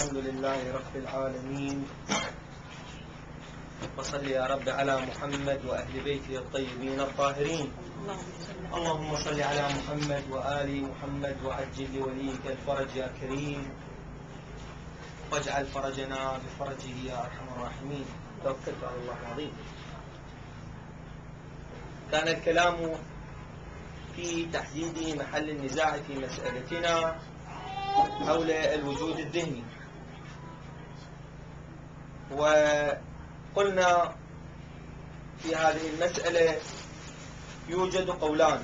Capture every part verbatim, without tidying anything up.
الحمد لله رب العالمين، وصل يا رب على محمد وأهل بيته الطيبين الطاهرين. اللهم صل على محمد وآل محمد وعجل لوليك الفرج يا كريم، واجعل فرجنا بفرجه يا أرحم الراحمين. توكلت على الله العظيم. كان الكلام في تحديد محل النزاع في مسألتنا حول الوجود الذهني، وقلنا في هذه المسألة يوجد قولان.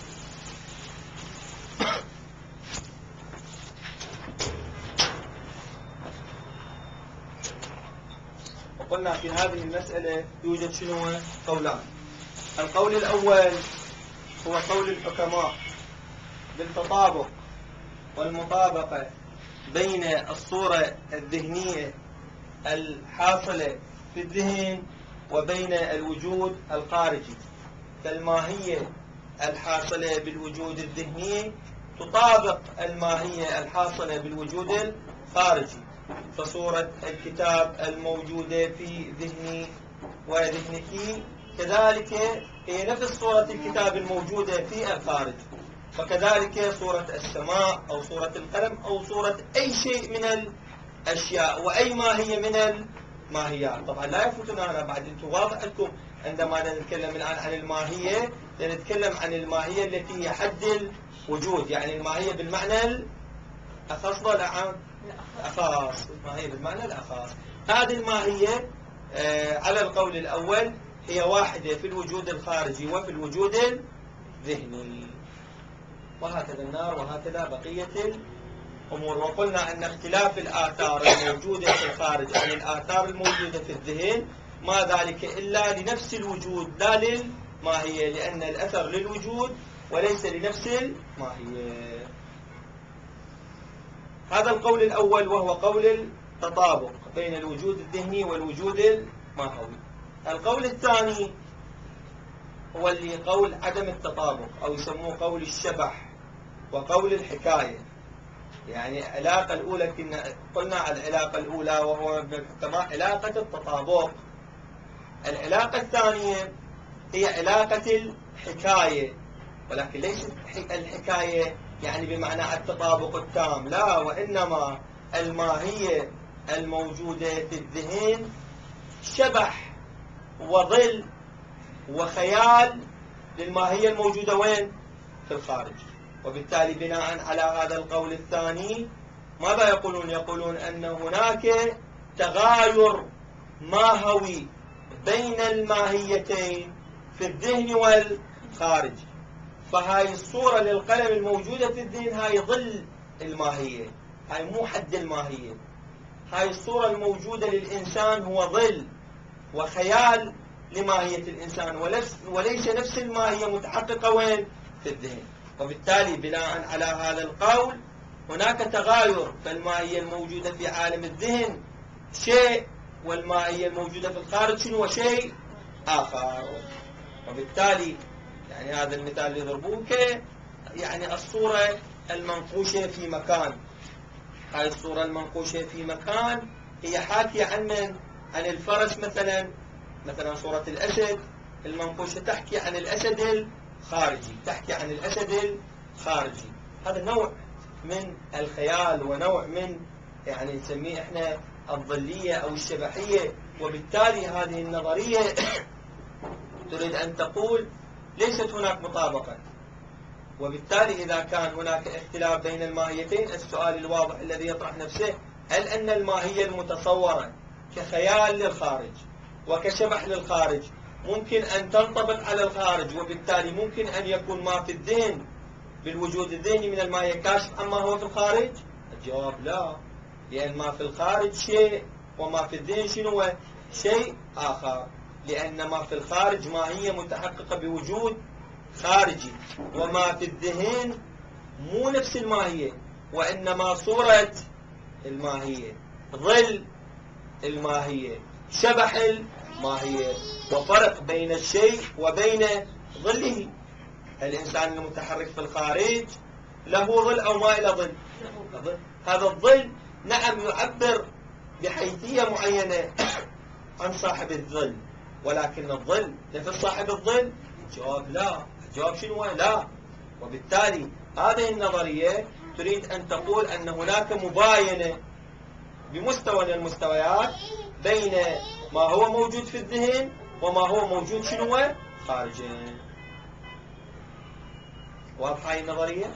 وقلنا في هذه المسألة يوجد شنو؟ قولان. القول الأول هو قول الحكماء بالتطابق والمطابقة بين الصورة الذهنية الحاصلة في الذهن وبين الوجود الخارجي، فالماهية الحاصلة بالوجود الذهني تطابق الماهية الحاصلة بالوجود الخارجي، فصورة الكتاب الموجودة في ذهني وذهنك كذلك هي نفس صورة الكتاب الموجودة في الخارج، وكذلك صورة السماء أو صورة القلم أو صورة أي شيء من الأشياء وأي ماهية من الماهيات. طبعا لا يفوتنا أنا بعد، أنتم واضح لكم عندما نتكلم الآن عن الماهية نتكلم عن الماهية التي هي حد الوجود، يعني الماهية بالمعنى الأخص ولا عام؟ الأخص، الماهية بالمعنى الأخص. هذه الماهية آه على القول الأول هي واحدة في الوجود الخارجي وفي الوجود الذهني، وهكذا النار وهكذا بقية الأمور. وقلنا أن اختلاف الآثار الموجودة في الخارج عن الآثار الموجودة في الذهن ما ذلك إلا لنفس الوجود لا للماهية، لأن الأثر للوجود وليس لنفس الماهية. هذا القول الأول وهو قول التطابق بين الوجود الذهني والوجود الماهوي. القول الثاني هو اللي قول عدم التطابق، أو يسموه قول الشبح وقول الحكاية. يعني العلاقة الأولى كنا قلنا على العلاقة الأولى وهو بالحكماء علاقة التطابق. العلاقة الثانية هي علاقة الحكاية، ولكن ليست الحكاية يعني بمعنى التطابق التام، لا، وإنما الماهية الموجودة في الذهن شبح وظل وخيال للماهية الموجودة وين؟ في الخارج. وبالتالي بناء على هذا القول الثاني ماذا يقولون؟ يقولون أن هناك تغاير ماهوي بين الماهيتين في الذهن والخارج. فهاي الصورة للقلم الموجودة في الذهن هاي ظل الماهية، هاي مو حد الماهية. هاي الصورة الموجودة للإنسان هو ظل وخيال لماهية الإنسان، وليس نفس الماهية متحققة وين؟ في الذهن. وبالتالي بناء على هذا القول هناك تغاير، فالماهية الموجودة في عالم الذهن شيء والماهية الموجودة في الخارج شنو؟ شيء آخر. وبالتالي يعني هذا المثال اللي يضربوه يعني الصورة المنقوشة في مكان. هاي الصورة المنقوشة في مكان هي حاكية عن من؟ عن الفرس مثلا، مثلا صورة الأسد المنقوشة تحكي عن الأسد الخارجي، تحكي عن الأسد الخارجي. هذا نوع من الخيال ونوع من يعني نسميه احنا الظلية أو الشبحية. وبالتالي هذه النظرية تريد أن تقول ليست هناك مطابقة. وبالتالي إذا كان هناك اختلاف بين الماهيتين، السؤال الواضح الذي يطرح نفسه هل أن الماهية المتصورة كخيال للخارج وكشبح للخارج ممكن أن تنطبق على الخارج، وبالتالي ممكن أن يكون ما في الذهن بالوجود الذهني من الماهية كاشف عما هو في الخارج؟ الجواب لا، لأن ما في الخارج شيء وما في الذهن شنو؟ شيء آخر، لأن ما في الخارج ماهية متحققة بوجود خارجي، وما في الذهن مو نفس الماهية وإنما صورة الماهية، ظل الماهية، شبح الماهية، وفرق بين الشيء وبين ظله. الإنسان المتحرك في الخارج له ظل أو ما له ظل؟ هذا الظل نعم يعبر بحيثية معينة عن صاحب الظل، ولكن الظل نفس صاحب الظل؟ الجواب لا. الجواب شنو؟ لا. وبالتالي هذه النظرية تريد أن تقول أن هناك مباينة بمستوى من المستويات بين ما هو موجود في الذهن وما هو موجود شنو؟ خارجه. واضحة هاي النظرية؟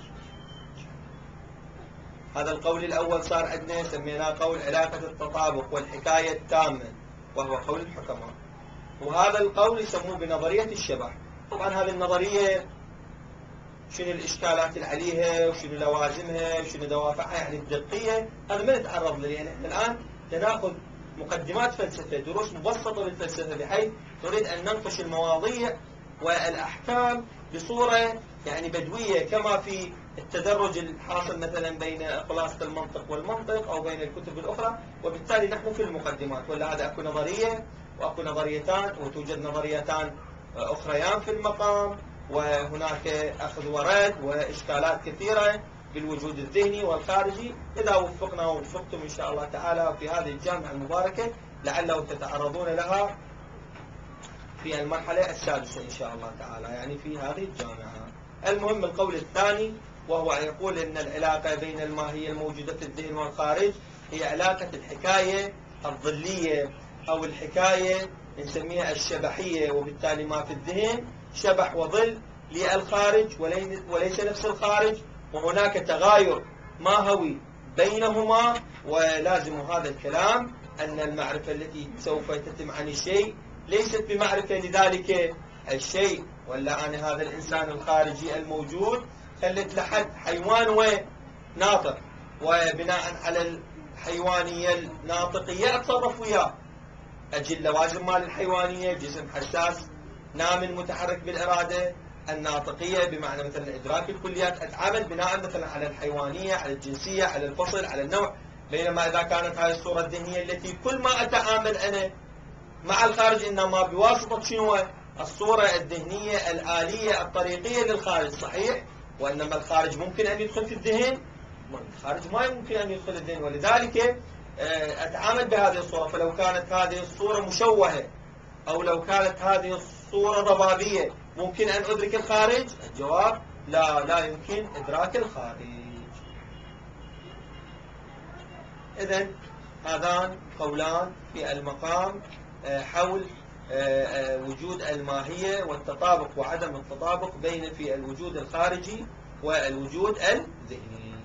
هذا القول الأول صار عندنا سميناه قول علاقة التطابق والحكاية التامة، وهو قول الحكماء. وهذا القول يسموه بنظرية الشبح. طبعا هذه النظرية شنو الإشكالات اللي عليها وشنو لوازمها وشنو دوافعها يعني الدقية، هذا ما نتعرض له. يعني احنا الآن ناخذ مقدمات فلسفة، دروس مبسطة بالفلسفة، بحيث نريد أن ننقش المواضيع والأحكام بصورة يعني بدوية، كما في التدرج الحاصل مثلا بين خلاصة المنطق والمنطق أو بين الكتب الأخرى. وبالتالي نحن في المقدمات، ولا هذا أكو نظرية وأكو نظريتان، وتوجد نظريتان أخريان في المقام، وهناك أخذ ورد وإشكالات كثيرة بالوجود الذهني والخارجي. إذا وفقنا ووفقتم إن شاء الله تعالى في هذه الجامعة المباركة لعله تتعرضون لها في المرحلة السادسة إن شاء الله تعالى، يعني في هذه الجامعة. المهم القول الثاني، وهو يقول أن العلاقة بين الماهية الموجودة في الذهن والخارج هي علاقة الحكاية الظلية أو الحكاية نسميها الشبحية، وبالتالي ما في الذهن شبح وظل للخارج وليس نفس الخارج، وهناك تغاير ماهوي بينهما. ولازم هذا الكلام أن المعرفة التي سوف تتم عن الشيء ليست بمعرفة لذلك الشيء، ولا أنا هذا الإنسان الخارجي الموجود خلت لحد حيوان وناطق، وبناء على الحيوانية الناطقية أتصرف وياه، أجي اللوازم مال الحيوانية، جسم حساس نام متحرك بالإرادة الناطقية بمعنى مثلا إدراك الكليات، أتعامل بناء مثلا على الحيوانية، على الجنسية، على الفصل، على النوع. بينما إذا كانت هذه الصورة الذهنية التي كل ما أتعامل أنا مع الخارج إنما بواسطة شنو؟ الصورة الذهنية الآلية الطريقية للخارج، صحيح؟ وإنما الخارج ممكن أن يدخل في الذهن، الخارج ما يمكن أن يدخل الذهن، ولذلك أتعامل بهذه الصورة. فلو كانت هذه الصورة مشوهة أو لو كانت هذه الصورة ضبابية ممكن أن أدرك الخارج؟ الجواب لا، لا يمكن إدراك الخارج. إذن هذان قولان في المقام حول وجود الماهية والتطابق وعدم التطابق بين في الوجود الخارجي والوجود الذهني.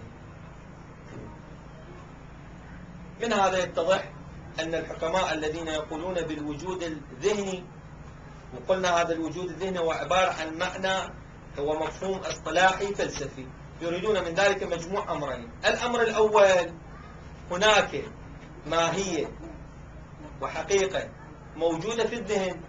من هذا يتضح أن الحكماء الذين يقولون بالوجود الذهني، وقلنا هذا الوجود الذهني هو عبارة عن معنى، هو مفهوم اصطلاحي فلسفي، يريدون من ذلك مجموع أمرين. الأمر الأول، هناك ماهية وحقيقة موجودة في الذهن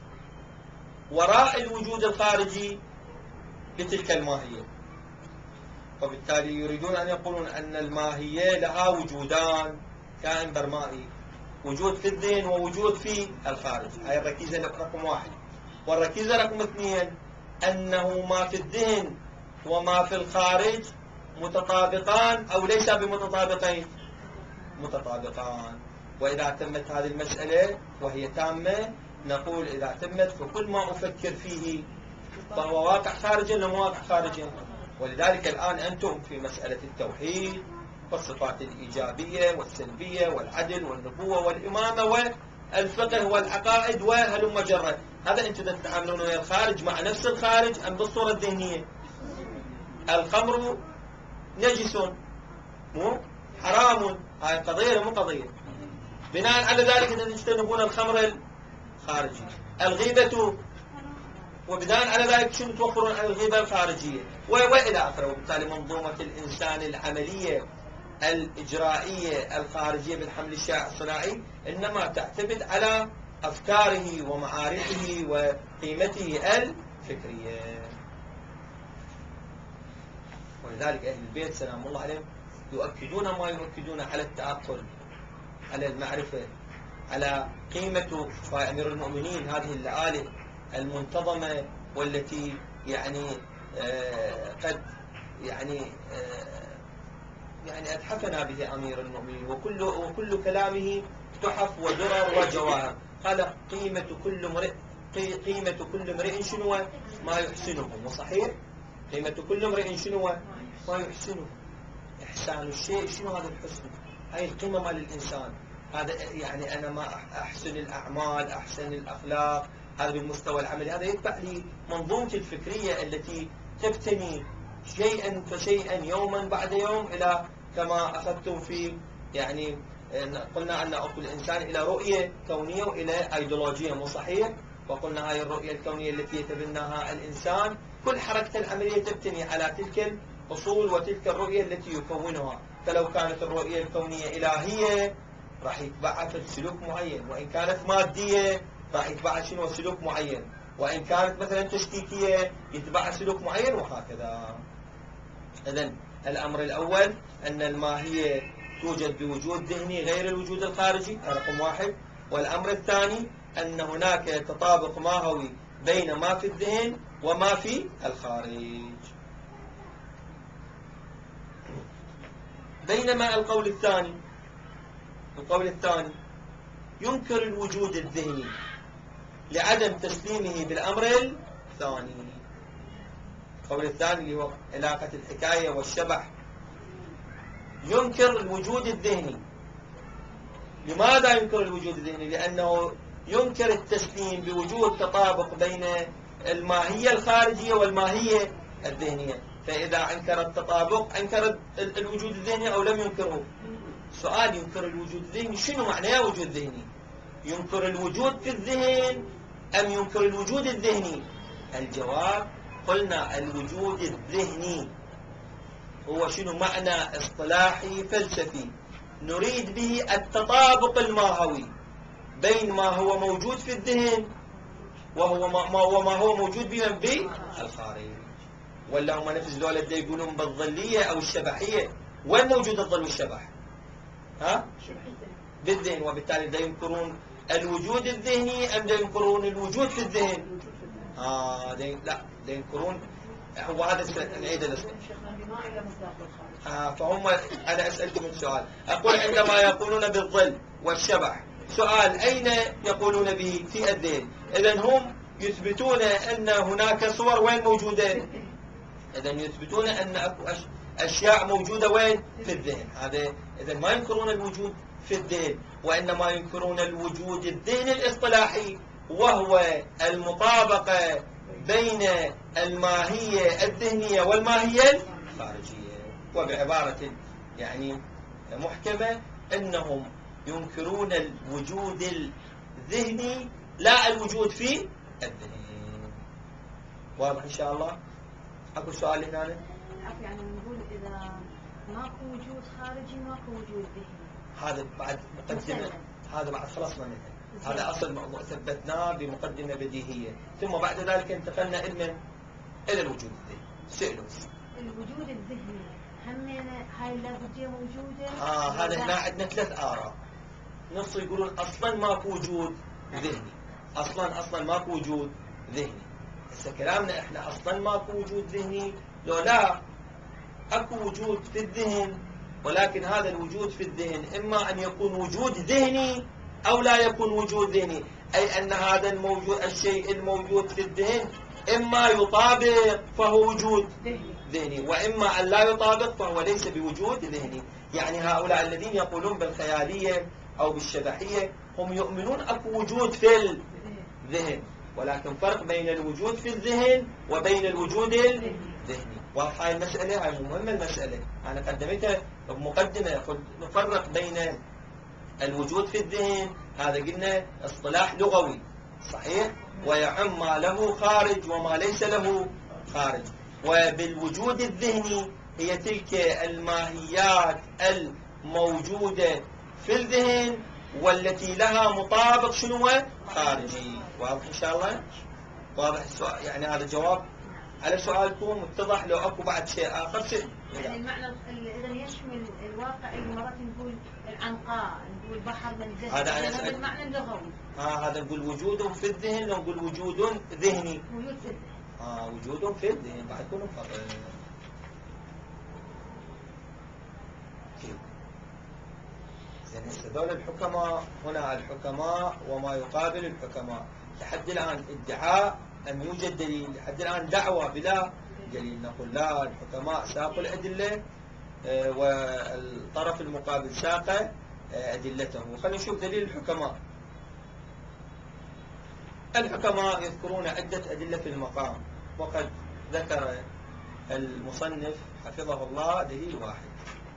وراء الوجود الخارجي لتلك الماهية، وبالتالي يريدون أن يقولون أن الماهية لها وجودان، كائن برمائي، وجود في الذهن ووجود في الخارج. هاي الركيزة رقم واحد. والركيزة رقم اثنين، أنه ما في الذهن وما في الخارج متطابقان أو ليس بمتطابقين؟ متطابقان. وإذا تمت هذه المسألة وهي تامة نقول إذا تمت فكل ما أفكر فيه فهو واقع خارجي ولا مو واقع خارجي. ولذلك الآن أنتم في مسألة التوحيد والصفات الإيجابية والسلبية والعدل والنبوة والإمامة والفقه والعقائد وهلم جرة، هذا أنتم تتعاملون ويا الخارج مع نفس الخارج أم بالصورة الذهنية؟ الخمر نجس مو حرام، هاي قضية مو قضية. بناء على ذلك تجتنبون الخمر الخارجي. الغيبة، وبناء على ذلك شنو توفرون عن الغيبة الخارجية وإلى آخره. وبالتالي منظومة الإنسان العملية الإجرائية الخارجية بالحمل الشائع الصناعي إنما تعتمد على أفكاره ومعارفه وقيمته الفكرية. ولذلك أهل البيت سلام الله عليهم يؤكدون ما يؤكدون على التعقل، على المعرفة، على قيمة أمير المؤمنين هذه الآلة المنتظمة والتي يعني آه قد يعني آه يعني أتحفنا به أمير المؤمنين، وكل وكل كلامه تحف ودرر وجواهر. قال قيمة كل امرئ قيمة كل امرئ شنو؟ ما يحسنه. وصحيح قيمة كل امرئ شنو؟ ما يحسنه. إحسان الشيء شنو هذا الحسن؟ هاي القيمة مال الإنسان. هذا يعني أنا ما أحسن الأعمال، أحسن الأخلاق، هذا بالمستوى العملي. هذا يتبع لي منظومتي الفكرية التي تبتني شيئا فشيئا يوما بعد يوم إلى كما أخذتم في يعني قلنا أن أقول الإنسان إلى رؤية كونية وإلى أيديولوجية. مو صحيح؟ وقلنا هاي الرؤية الكونية التي يتبناها الإنسان كل حركة العملية تبتني على تلك الأصول وتلك الرؤية التي يكونها. فلو كانت الرؤية الكونية إلهية راح يتبعها سلوك معين، وإن كانت مادية راح يتبعها شنو سلوك معين، وإن كانت مثلا تشكيكية يتبعها سلوك معين، وهكذا. إذن الأمر الأول أن الماهية توجد بوجود ذهني غير الوجود الخارجي، رقم واحد. والأمر الثاني أن هناك تطابق ماهوي بين ما في الذهن وما في الخارج. بينما القول الثاني القول الثاني ينكر الوجود الذهني لعدم تسليمه بالأمر الثاني. القول الثاني اللي هو علاقة الحكاية والشبح ينكر الوجود الذهني. لماذا ينكر الوجود الذهني؟ لأنه ينكر التسليم بوجود تطابق بين الماهية الخارجية والماهية الذهنية. فإذا أنكر التطابق أنكر الوجود الذهني أو لم ينكره؟ سؤال ينكر الوجود الذهني، شنو معنى يا وجود ذهني؟ ينكر الوجود في الذهن أم ينكر الوجود الذهني؟ الجواب قلنا الوجود الذهني هو شنو معنى اصطلاحي فلسفي نريد به التطابق الماهوي بين ما هو موجود في الذهن وهو ما وما هو موجود بمن بالخارج. ولا هم نفس ذولا اللي يقولون بالظلية أو الشبحية، وين موجود الظل والشبح؟ ها؟ بالذهن. وبالتالي دا ينكرون الوجود الذهني أم دا ينكرون الوجود في الذهن؟ آه لا دا ينكرون. هو هذا نعيد الاسم. آه فهم. أنا أسألكم السؤال، أقول عندما يقولون بالظل والشبح، سؤال أين يقولون به؟ في الذهن. إذن هم يثبتون أن هناك صور وين موجودة؟ إذن يثبتون أن أكو أشياء موجودة وين؟ في الذهن. هذا إذن ما ينكرون الوجود في الذهن، وإنما ينكرون الوجود الذهني الاصطلاحي، وهو المطابقة بين الماهية الذهنية والماهية الخارجية. وبعبارة يعني محكمة أنهم ينكرون الوجود الذهني لا الوجود في الذهن. واضح إن شاء الله؟ أكو سؤال هنا؟ يعني نقول إذا ماكو وجود خارجي ماكو وجود ذهني. هذا بعد مقدمة، هذا بعد خلصنا منه. هذا أصل موضوع ثبتناه بمقدمة بديهية، ثم بعد ذلك انتقلنا إلى إلى الوجود الذهني. سئلوا الوجود الذهني همينة هاي اللابدية موجودة؟ آه هذا هنا عندنا ثلاث آراء. نص يقولون أصلا ماكو وجود ذهني، أصلا أصلا ماكو وجود ذهني. هسه كلامنا إحنا أصلا ماكو وجود ذهني، لو لا أكو وجود في الذهن، ولكن هذا الوجود في الذهن إما أن يكون وجود ذهني أو لا يكون وجود ذهني. أي أن هذا الموجود الشيء الموجود في الذهن إما يطابق فهو وجود ذهني، وإما أن لا يطابق فهو ليس بوجود ذهني. يعني هؤلاء الذين يقولون بالخيالية أو بالشبحية هم يؤمنون أكو وجود في الذهن، ولكن فرق بين الوجود في الذهن وبين الوجود الذهني. واضحة هاي المسألة؟ هاي مهمة المسألة، أنا قدمتها بمقدمة. قلت نفرق بين الوجود في الذهن، هذا قلنا اصطلاح لغوي صحيح، ويعم ما له خارج وما ليس له خارج. وبالوجود الذهني هي تلك الماهيات الموجودة في الذهن والتي لها مطابق شنو؟ خارجي. واضح إن شاء الله؟ واضح السؤال؟ يعني هذا جواب على سؤالكم متضح. لو أكو بعد شيء آخر شيء يعني المعنى إذا يشمل الواقع اللي مرات نقول العنقاء، نقول بحر من ذهن، هذا أنا هذا المعنى اللغوي. آه هذا نقول وجود في الذهن، نقول وجود ذهني. وجود في الذهن. آه وجود في الذهن بعد كل فرق. زين هسه هذول الحكماء، هنا الحكماء وما يقابل الحكماء. لحد الآن ادعاء أن يوجد دليل، لحد الآن دعوة بلا دليل. نقول لا، الحكماء ساقوا الأدلة والطرف المقابل ساق أدلته. خلينا نشوف دليل الحكماء. الحكماء يذكرون عدة أدلة في المقام، وقد ذكر المصنف حفظه الله دليل واحد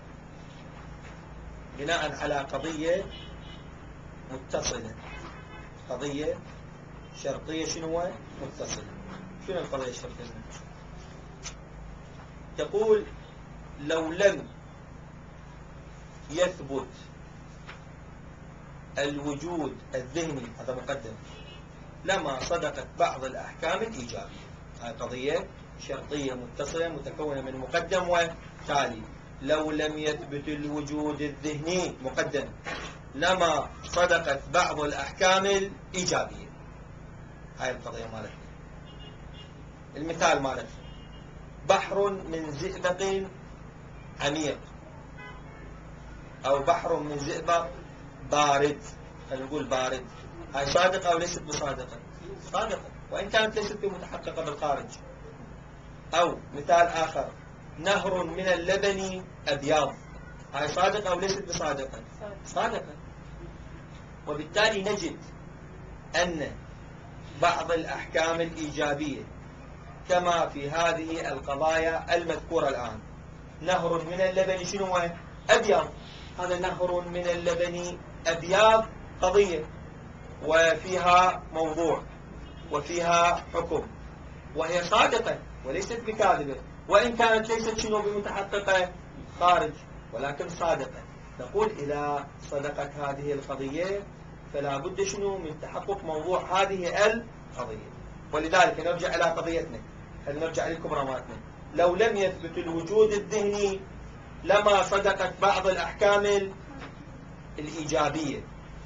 بناء على قضية متصلة، قضية شرطية. شنو متصلة؟ شنو القضية الشرطية المتصلة؟ تقول لو لم يثبت الوجود الذهني، هذا مقدم، لما صدقت بعض الأحكام الإيجابية. هذه قضية شرطية متصلة متكونة من مقدم وتالي. لو لم يثبت الوجود الذهني، مقدم، لما صدقت بعض الأحكام الإيجابية. هاي القضية مالتنا. المثال مالتنا: بحر من زئبق عميق، أو بحر من زئبق بارد. خلينا نقول بارد. هاي صادقة أو ليست بصادقة؟ صادقة، وإن كانت ليست بمتحققة بالخارج. أو مثال آخر: نهر من اللبن أبيض. هاي صادقة أو ليست بصادقة؟ صادقة. وبالتالي نجد أن بعض الأحكام الإيجابية كما في هذه القضايا المذكورة الآن، نهر من اللبن شنو هو؟ أبيض. هذا نهر من اللبن أبيض قضية، وفيها موضوع، وفيها حكم، وهي صادقة وليست بكاذبة، وإن كانت ليست شنو بمتحققة خارج، ولكن صادقة. نقول إذا صدقت هذه القضية فلا بد شنو من تحقق موضوع هذه القضية. ولذلك نرجع إلى قضيتنا، هل نرجع لكبرماتنا. لو لم يثبت الوجود الذهني لما صدقت بعض الأحكام الإيجابية،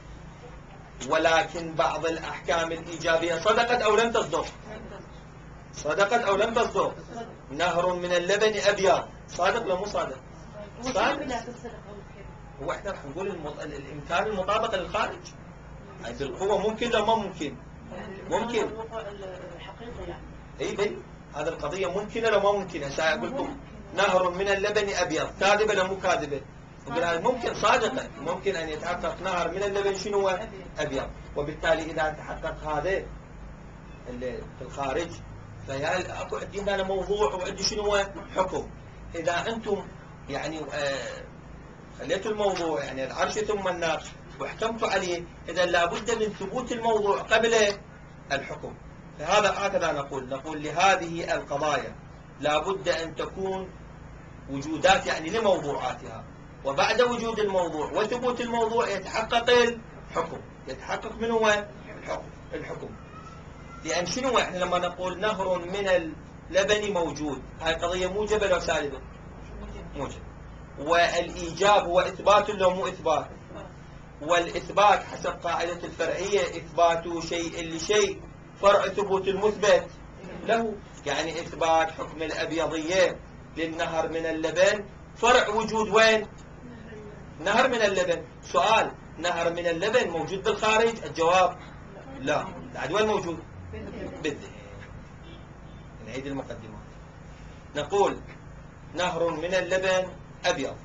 ولكن بعض الأحكام الإيجابية صدقت أو لم تصدق؟ صدقت أو لم تصدق؟ نهر من اللبن أبيض، صادق ولا مو صادق؟ صادق. هو احنا رح نقول المط... الإمكان المطابقة للخارج. هاي بالقوة ممكن ولا ما ممكن؟ ممكن. الحقيقة يعني. اي بل هذا القضية ممكنة ولا ما ممكنة؟ هسه أقول لكم نهر من اللبن أبيض، كاذبة ولا مو كاذبة؟ نقول هذا ممكن، صادقة. ممكن أن يتحقق نهر من اللبن شنو هو؟ أبيض. وبالتالي إذا تحقق هذا اللي في الخارج فيا اكو عندي هنا موضوع وعندي شنو هو؟ حكم. إذا أنتم يعني آه خليتوا الموضوع يعني العرش ثم الناقش وحكمتوا عليه، إذا لابد من ثبوت الموضوع قبل الحكم. فهذا هكذا نقول نقول لهذه القضايا لابد أن تكون وجودات يعني لموضوعاتها، وبعد وجود الموضوع وثبوت الموضوع يتحقق الحكم. يتحقق من هو؟ الحكم. الحكم. لأن شنو احنا لما نقول نهر من اللبن موجود، هاي قضية موجبة لو سالبة؟ موجب. والإيجاب هو إثبات لو مو إثبات؟ والإثبات حسب قاعدة الفرعية إثبات شيء لشيء فرع ثبوت المثبت له. يعني إثبات حكم الأبيضية للنهر من اللبن فرع وجود وين؟ نهر من اللبن. سؤال: نهر من اللبن موجود بالخارج؟ الجواب لا. بعد وين موجود؟ بالذهن. نعيد المقدمات. نقول نهر من اللبن أبيض،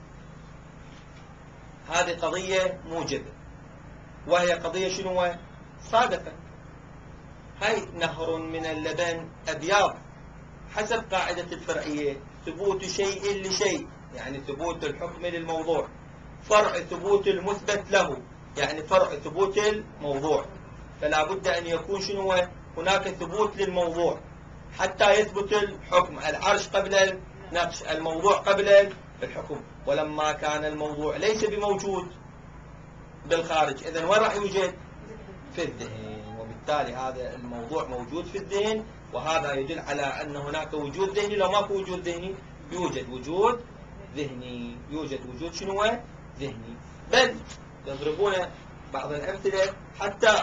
هذه قضية موجبة، وهي قضية شنو؟ صادقة. هاي نهر من اللبن أبيض حسب قاعدة الفرعية ثبوت شيء لشيء، يعني ثبوت الحكم للموضوع، فرع ثبوت المثبت له، يعني فرع ثبوت الموضوع. فلا بد أن يكون شنو؟ هناك ثبوت للموضوع حتى يثبت الحكم. العرش قبل النقش، الموضوع قبل الحكم. ولما كان الموضوع ليس بموجود بالخارج، إذن وين راح يوجد؟ في الذهن. وبالتالي هذا الموضوع موجود في الذهن، وهذا يدل على أن هناك وجود ذهني. لو ماكو وجود ذهني يوجد وجود ذهني. يوجد وجود شنو؟ ذهني. بل يضربون بعض الأمثلة حتى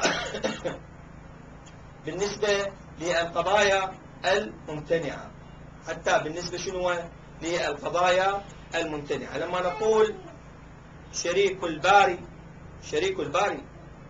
بالنسبة للقضايا الممتنعة، حتى بالنسبة شنو؟ للقضايا الممتنعة. لما نقول شريك الباري، شريك الباري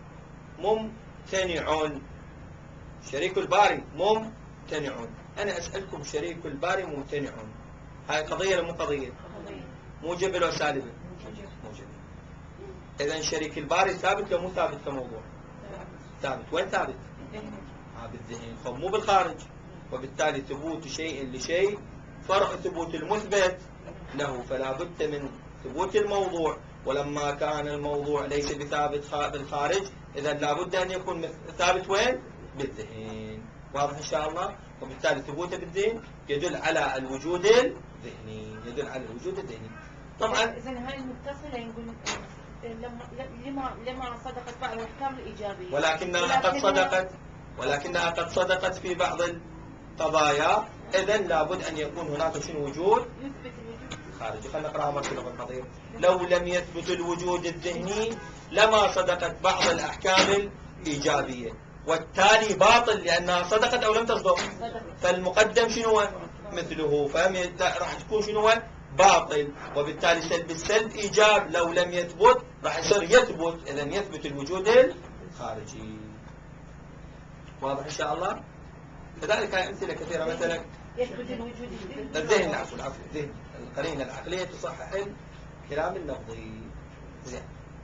ممتنع، شريك الباري ممتنع. أنا أسألكم شريك الباري ممتنع، هاي قضية ولا مو قضية؟ موجبة ولا سالبة؟ موجبة. إذا شريك الباري ثابت ولا مو ثابت كموضوع؟ ثابت. وين ثابت؟ آه بالذهن، خب مو بالخارج. وبالتالي ثبوت شيء لشيء فرع ثبوت المثبت له، فلا بد من ثبوت الموضوع. ولما كان الموضوع ليس بثابت بالخارج، إذا لا بد أن يكون ثابت وين؟ بالذهن. واضح إن شاء الله؟ وبالتالي ثبوته بالذهن يدل على الوجود الذهني، يدل على الوجود الذهني. طبعا إذا هاي المتصلة نقول لما لما لما صدقت بعض الأحكام الإيجابية، ولكنها قد صدقت ولكنها قد صدقت في بعض القضايا. إذا لابد أن يكون هناك شنو وجود يثبت الوجود خارجي. خلينا نقراها مرة بالقضية. لو لم يثبت الوجود الذهني لما صدقت بعض الأحكام الإيجابية، والتالي باطل لأنها صدقت أو لم تصدق. فالمقدم شنو مثله، فهم راح تكون شنو باطل. وبالتالي سلب السلب إيجاب، لو لم يثبت راح يصير يثبت، إذا يثبت الوجود الخارجي. واضح إن شاء الله؟ كذلك هاي أمثلة كثيرة. مثلا يثبت الوجود الذهن، العفو العفو الذهن، القرينة العقلية تصحح الكلام اللفظي. زين.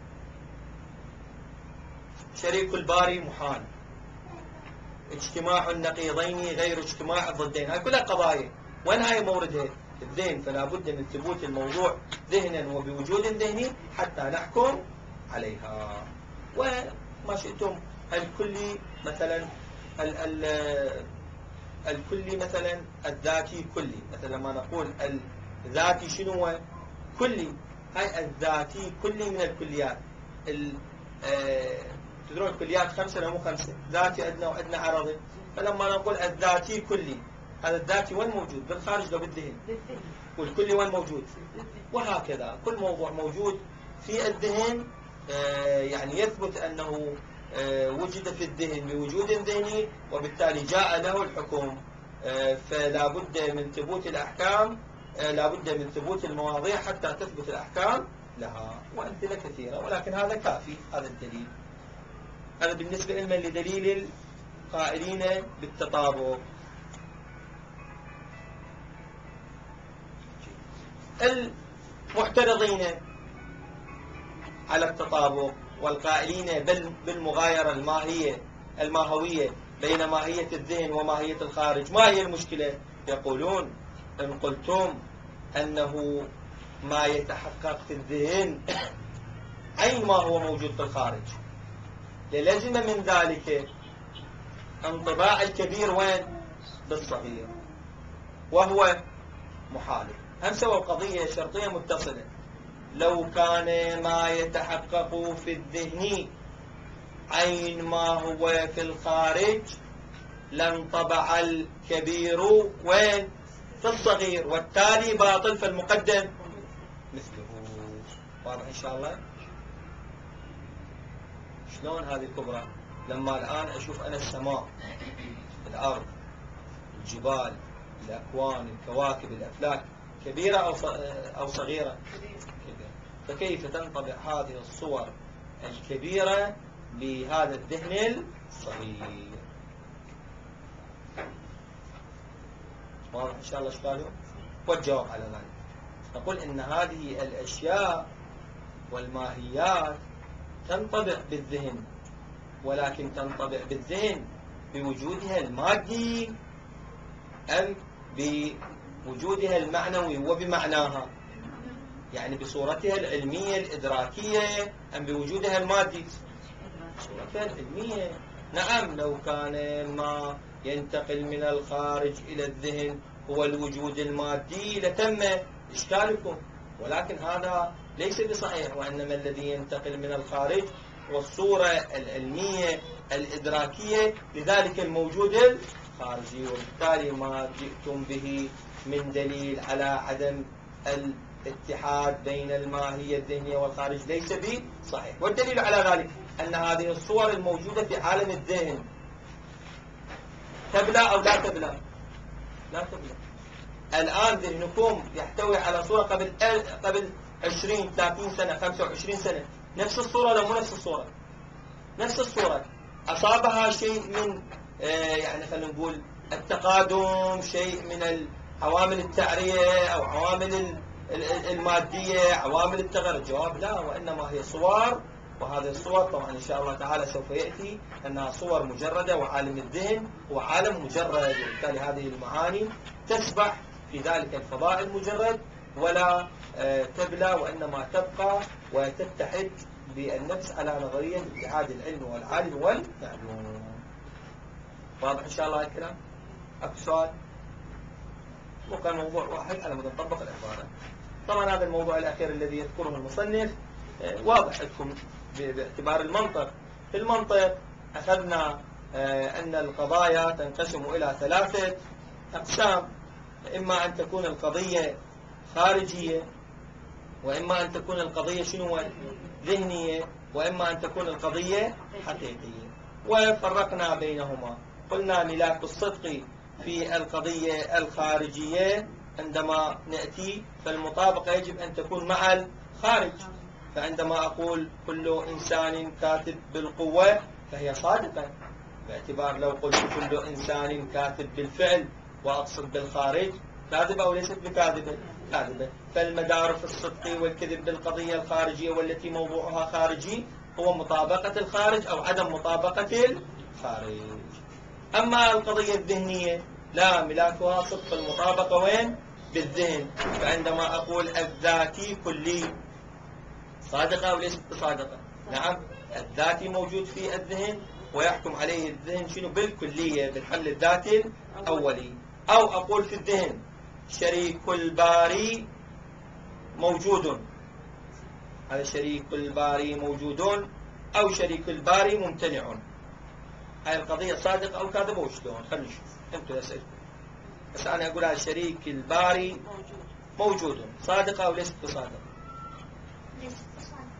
شريك الباري محال، اجتماع النقيضين غير اجتماع الضدين، هاي كلها قضايا. وين هاي موردها؟ الذهن. فلا بد من ثبوت الموضوع ذهنا وبوجود ذهني حتى نحكم عليها. وما شئتم الكلي مثلا ال ال الكلي مثلا الذاتي كلي. مثلا لما نقول الذاتي شنو هو؟ كلي. هاي الذاتي كلي من الكليات. آه تدرون الكليات خمسة ولا مو خمسة؟ ذاتي أدنى وأدنى عرضي. فلما نقول الذاتي كلي، هذا الذاتي وين موجود؟ بالخارج لو بالذهن. والكلي وين موجود؟ وهكذا كل موضوع موجود في الذهن آه يعني يثبت أنه آه وجد في الذهن بوجود ذهني، وبالتالي جاء له الحكم. آه فلا بد من ثبوت الأحكام، آه لا بد من ثبوت المواضيع حتى تثبت الأحكام لها. وأمثلة كثيرة، ولكن هذا كافي، هذا الدليل. هذا بالنسبة لنا لدليل القائلين بالتطابق. المعترضين على التطابق والقائلين بالمغايرة الماهية الماهوية بين ماهية الذهن وماهية الخارج، ما هي المشكلة؟ يقولون إن قلتم أنه ما يتحقق في الذهن عين ما هو موجود في الخارج، للزم من ذلك انطباع الكبير وين؟ بالصغير، وهو محال. هم سووا قضية شرطية متصلة. لو كان ما يتحقق في الذهن عين ما هو في الخارج لانطبع الكبير وين؟ في الصغير، والتالي باطل، فالمقدم مثله. واضح إن شاء الله؟ شلون هذه الكبرى؟ لما الآن أشوف أنا السماء، الأرض، الجبال، الأكوان، الكواكب، الأفلاك، كبيرة أو أو صغيرة؟ كبيرة. فكيف تنطبع هذه الصور الكبيرة بهذا الذهن الصغير؟ واضح إن شاء الله إشكالهم؟ والجواب على ذلك نقول إن هذه الأشياء والماهيات تنطبع بالذهن، ولكن تنطبع بالذهن بوجودها المادي أم بوجودها المعنوي وبمعناها؟ يعني بصورتها العلمية الإدراكية أم بوجودها المادي؟ صورتها العلمية. نعم، لو كان ما ينتقل من الخارج إلى الذهن هو الوجود المادي لتم إشكالكم، ولكن هذا ليس بصحيح، وإنما الذي ينتقل من الخارج والصورة العلمية الإدراكية لذلك الموجود الخارجي. وبالتالي ما جئتم به من دليل على عدم الاتحاد بين الماهية الذهنية والخارج ليس بصحيح. والدليل على ذلك أن هذه الصور الموجودة في عالم الذهن تبلى أو لا تبلى؟ لا تبلى. الآن ذهنكم يحتوي على صورة قبل قبل عشرين ثلاثين سنة خمسة وعشرين سنة، نفس الصورة ولا مو نفس الصورة؟ نفس الصورة. أصابها شيء من آه يعني خلينا نقول التقادم، شيء من عوامل التعرية أو عوامل المادية، عوامل التغير؟ الجواب لا، وإنما هي صور، وهذه الصور طبعا إن شاء الله تعالى سوف يأتي أنها صور مجردة، وعالم الذهن هو عالم مجرد، وبالتالي هذه المعاني تسبح في ذلك الفضاء المجرد ولا تبلى، وإنما تبقى وتتحد بالنفس على نظرية اتحاد العلم والعالم والمعلوم. واضح إن شاء الله الكلام؟ أكو سؤال؟ مو كان موضوع واحد على مدى نطبق العبارة. طبعا هذا الموضوع الأخير الذي يذكره المصنف واضح لكم باعتبار المنطق. في المنطق أخذنا أن القضايا تنقسم إلى ثلاثة أقسام، إما أن تكون القضية خارجية، وإما أن تكون القضية شنو ذهنية، وإما أن تكون القضية حقيقية، وفرقنا بينهما. قلنا ملاك الصدق في القضية الخارجية عندما نأتي فالمطابقة يجب أن تكون مع الخارج، فعندما أقول كل إنسان كاتب بالقوة فهي صادقة، باعتبار لو قلت كل إنسان كاتب بالفعل وأقصد بالخارج كاذبة أو ليست بكاذبة؟ كاذبة. فالمدار في الصدق والكذب بالقضية الخارجية والتي موضوعها خارجي هو مطابقة الخارج أو عدم مطابقة الخارج. أما القضية الذهنية لا، ملاكها صدق المطابقة وين؟ بالذهن. فعندما أقول الذاتي كلي صادقة أو ليست بصادقة؟ نعم، الذاتي موجود في الذهن ويحكم عليه الذهن شنو؟ بالكلية، بالحمل الذاتي الأولي. أو أقول في الذهن شريك الباري موجود، هذا شريك الباري موجود، أو شريك الباري ممتنع. هاي القضية صادقة أو كاذبة وشلون؟ خلينا نشوف. أنتم أسئلة. بس أنا أقول هذا شريك الباري موجود، صادقة أو ليست بصادقة؟ ليست بصادقة.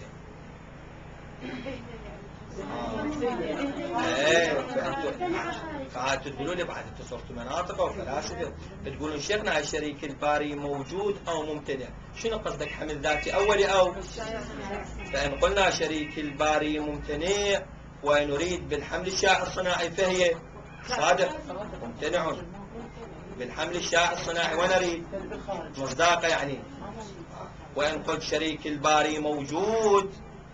فعاد تقولوا لي بعد انتم صرتوا مناطق وفلاسفه بتقولون شيخنا الشريك الباري موجود او ممتنع، شنو قصدك؟ حمل ذاتي اولي او؟ فان قلنا شريك الباري ممتنع ونريد بالحمل الشائع الصناعي فهي صادق ممتنع. بالحمل الشائع الصناعي ونريد مصداقه يعني. وان قلت شريك الباري موجود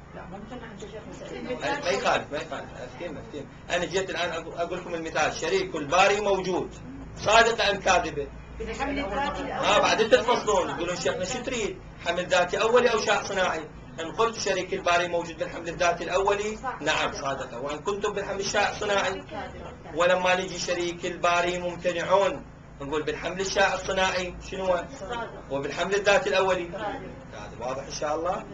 ما يخالف ما يخالف افتهم افتهم. انا جيت الان اقول لكم المثال شريك الباري موجود، صادقه ام كاذبه؟ اه بعد انت تفصلون تقولون شيخنا شو تريد؟ حمل ذاتي اولي او شائع صناعي؟ ان قلت شريك الباري موجود بالحمل الذاتي الاولي نعم صادقه، وان كنتم بالحمل الشائع الصناعي. ولما نجي شريك الباري ممتنعون نقول بالحمل الشائع الصناعي شنو هو؟ وبالحمل الذاتي الاولي هذا واضح ان شاء الله.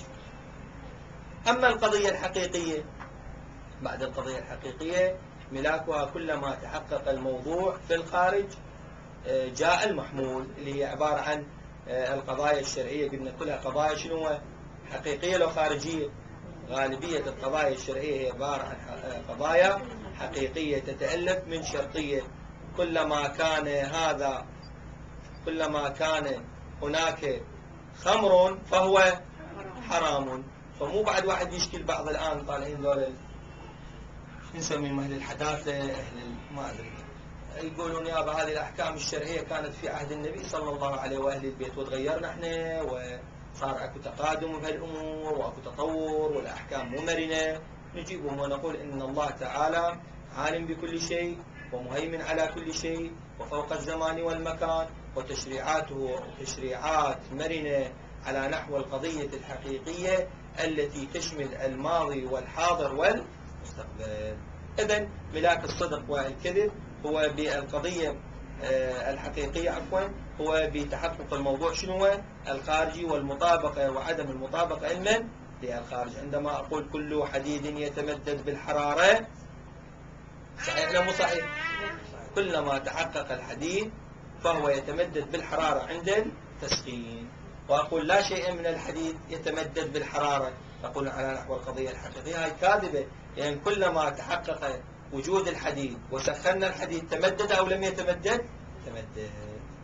أما القضية الحقيقية، بعد القضية الحقيقية ملاكها كلما تحقق الموضوع في الخارج جاء المحمول، اللي هي عبارة عن القضايا الشرعية. قلنا كلها قضايا شنو؟ حقيقية لو خارجية؟ غالبية القضايا الشرعية هي عبارة عن قضايا حقيقية تتألف من شرطية. كلما كان هذا كلما كان هناك خمر فهو حرام. فمو بعد واحد يشكي البعض الآن طالعين ذول نسميهم أهل الحداثة أهل ما أدري يقولون يابا هذه الأحكام الشرعية كانت في عهد النبي صلى الله عليه وأهل البيت وتغيرنا احنا وصار أكو تقادم بهالأمور وأكو تطور والأحكام مو مرنة. نجيبهم ونقول إن الله تعالى عالم بكل شيء ومهيمن على كل شيء وفوق الزمان والمكان، وتشريعاته تشريعات مرنة على نحو القضية الحقيقية التي تشمل الماضي والحاضر والمستقبل. إذن ملاك الصدق والكذب هو بالقضية الحقيقية عفوا هو بتحقق الموضوع شنو؟ الخارجي والمطابقة وعدم المطابقة علما للخارج. عندما أقول كل حديد يتمدد بالحرارة صحيح ولا مو صحيح؟ كلما تحقق الحديد فهو يتمدد بالحرارة عند التسخين. وأقول لا شيء من الحديد يتمدد بالحرارة، أقول على نحو القضية الحقيقية هاي كاذبة، لأن يعني كلما تحقق وجود الحديد وسخنا الحديد تمدد أو لم يتمدد؟ تمدد.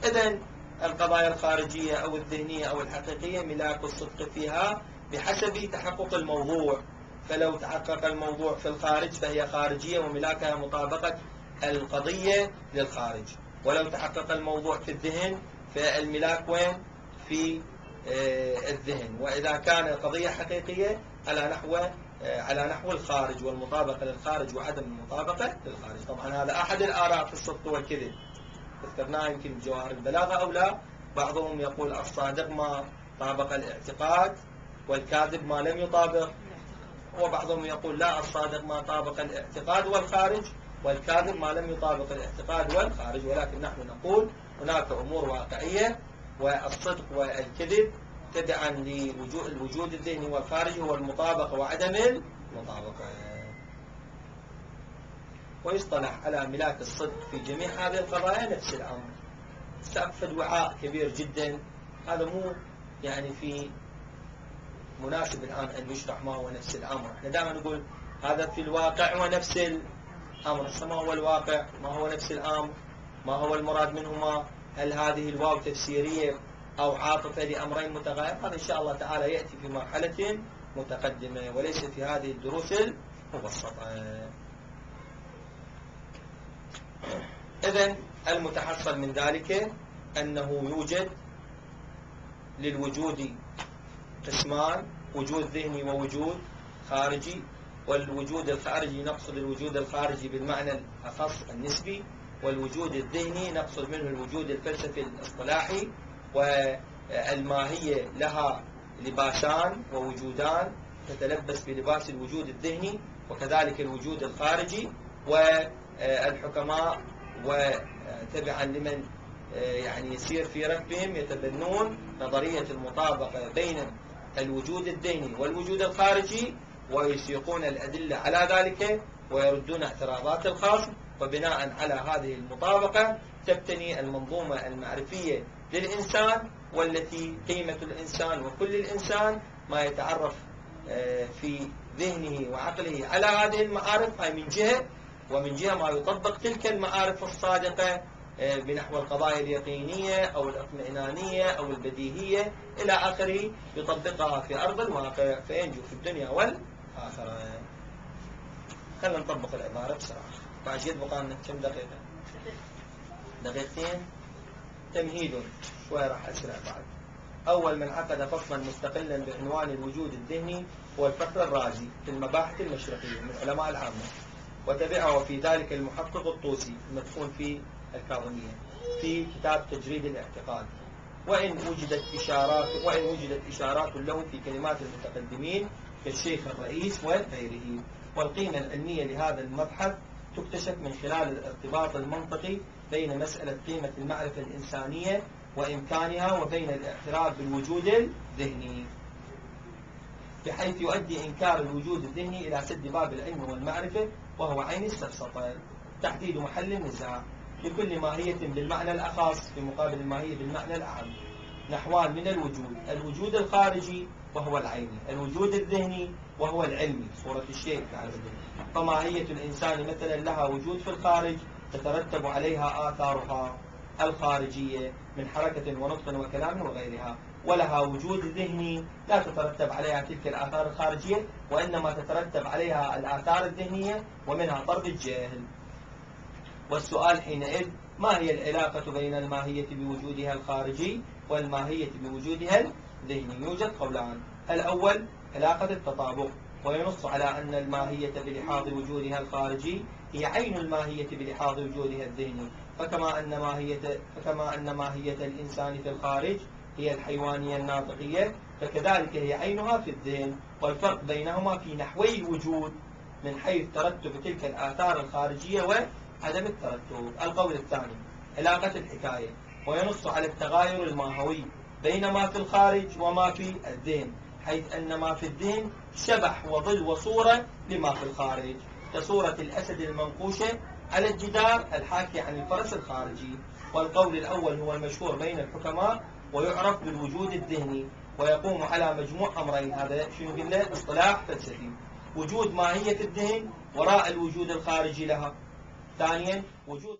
إذن القضايا الخارجية أو الذهنية أو الحقيقية ملاك الصدق فيها بحسب تحقق الموضوع، فلو تحقق الموضوع في الخارج فهي خارجية وملاكها مطابقة القضية للخارج، ولو تحقق الموضوع في الذهن فالملاك وين؟ في الذهن. وإذا كان القضية حقيقية على نحو على نحو الخارج والمطابقة للخارج وعدم المطابقة للخارج. طبعا هذا أحد الآراء في الصدق والكذب، ذكرناه يمكن بجواهر البلاغة أو لا. بعضهم يقول الصادق ما طابق الاعتقاد والكاذب ما لم يطابق، وبعضهم يقول لا، الصادق ما طابق الاعتقاد والخارج والكاذب ما لم يطابق الاعتقاد والخارج. ولكن نحن نقول هناك أمور واقعية، والصدق والكذب تبعا للوجود الذهني والخارجي هو المطابقة وعدم المطابقة. ويصطلح على ملاك الصدق في جميع هذه القضايا نفس الأمر. سأقفل وعاء كبير جدا، هذا مو يعني في مناسب الآن أن يشرح ما هو نفس الأمر. احنا دائما نقول هذا في الواقع ونفس الأمر. ما هو الواقع؟ ما هو نفس الأمر؟ ما هو المراد منهما؟ هل هذه الواو تفسيرية أو عاطفة لأمرين متغاير؟ هذا إن شاء الله تعالى يأتي في مرحلة متقدمة وليس في هذه الدروس المبسطة. إذن المتحصل من ذلك أنه يوجد للوجود قسمان، وجود ذهني ووجود خارجي. والوجود الخارجي نقصد الوجود الخارجي بالمعنى الأخص النسبي، والوجود الذهني نقصد منه الوجود الفلسفي الاصطلاحي. والماهية لها لباسان ووجودان تتلبس بلباس الوجود الذهني وكذلك الوجود الخارجي. والحكماء وتبعا لمن يعني يسير في ركبهم يتبنون نظرية المطابقة بين الوجود الذهني والوجود الخارجي، ويسيقون الأدلة على ذلك ويردون اعتراضات الخصم، وبناء على هذه المطابقة تبتني المنظومة المعرفية للإنسان، والتي قيمة الإنسان وكل الإنسان ما يتعرف في ذهنه وعقله على هذه المعارف، أي من جهة، ومن جهة ما يطبق تلك المعارف الصادقة بنحو القضايا اليقينية أو الاطمئنانية أو البديهية إلى آخره، يطبقها في أرض الواقع فينجو في الدنيا والآخرة. خلينا نطبق العبارة بسرعة. بعد يبقى لنا كم دقيقة؟ دقيقتين. تمهيد شوي راح أسرع بعد. أول من عقد فصلا مستقلا بعنوان الوجود الذهني هو الفخر الرازي في المباحث المشرقية من علماء العامة، وتبعه في ذلك المحقق الطوسي المدفون في الكاظمية في كتاب تجريد الاعتقاد. وإن وجدت إشارات وإن وجدت إشارات له في كلمات المتقدمين كالشيخ الرئيس وغيره. والقيمة العلمية لهذا المبحث تكتشف من خلال الارتباط المنطقي بين مسألة قيمة المعرفة الإنسانية وإمكانها وبين الاعتراف بالوجود الذهني، بحيث يؤدي إنكار الوجود الذهني إلى سد باب العلم والمعرفة وهو عين السفسطة. تحديد محل النزاع لكل ماهية بالمعنى الأخص في مقابل الماهية بالمعنى الأعم. نحوان من الوجود: الوجود الخارجي وهو العيني، الوجود الذهني وهو العلمي صورة الشيء كعلمه. فماهية الإنسان مثلا لها وجود في الخارج تترتب عليها آثارها الخارجية من حركة ونطق وكلام وغيرها، ولها وجود ذهني لا تترتب عليها تلك الآثار الخارجية، وإنما تترتب عليها الآثار الذهنية ومنها طرد الجاهل. والسؤال حينئذ: ما هي العلاقة بين الماهية بوجودها الخارجي والماهية بوجودها الذهني؟ يوجد قولان. الأول علاقة التطابق، وينص على أن الماهية بلحاظ وجودها الخارجي هي عين الماهية بلحاظ وجودها الذهني، فكما أن ماهية فكما أن ماهية الإنسان في الخارج هي الحيوانية الناطقية، فكذلك هي عينها في الذهن. والفرق بينهما في نحوي الوجود من حيث ترتب تلك الآثار الخارجية وعدم الترتب. القول الثاني علاقة الحكاية، وينص على التغاير الماهوي بين ما في الخارج وما في الذهن، حيث أن ما في الذهن شبح وظل وصورة لما في الخارج، كصورة الأسد المنقوشة على الجدار الحاكي عن الفرس الخارجي. والقول الأول هو المشهور بين الحكماء ويعرف بالوجود الذهني، ويقوم على مجموع أمرين. هذا شنو قلنا؟ اصطلاح فلسفي: وجود ماهية الذهن وراء الوجود الخارجي لها. ثانيا وجود